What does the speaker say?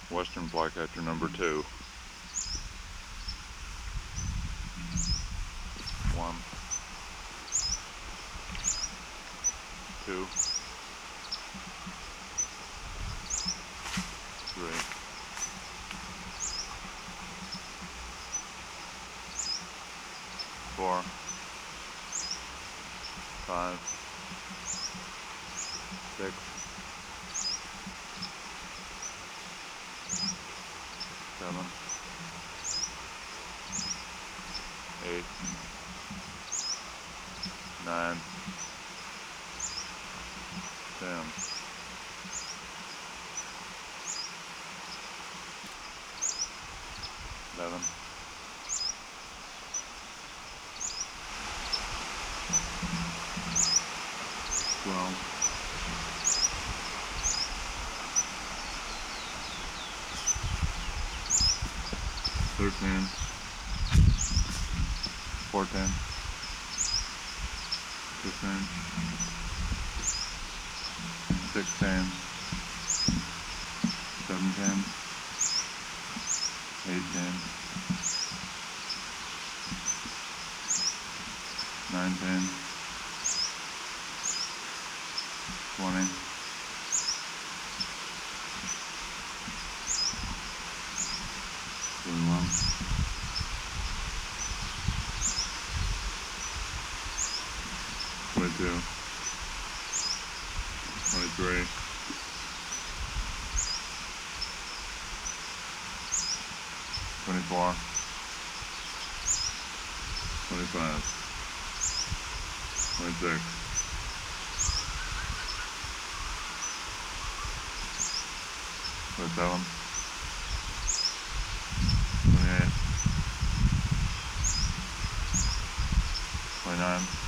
Western flycatcher number 2. 1, 2, 3, 4, 5, 6, 7, 8, 9, 10, 11, 12, 13, 14, 15, 16, 17, 18, 19, 20, 21, 22, 23, 24, 25, 26, 27, 28, 29,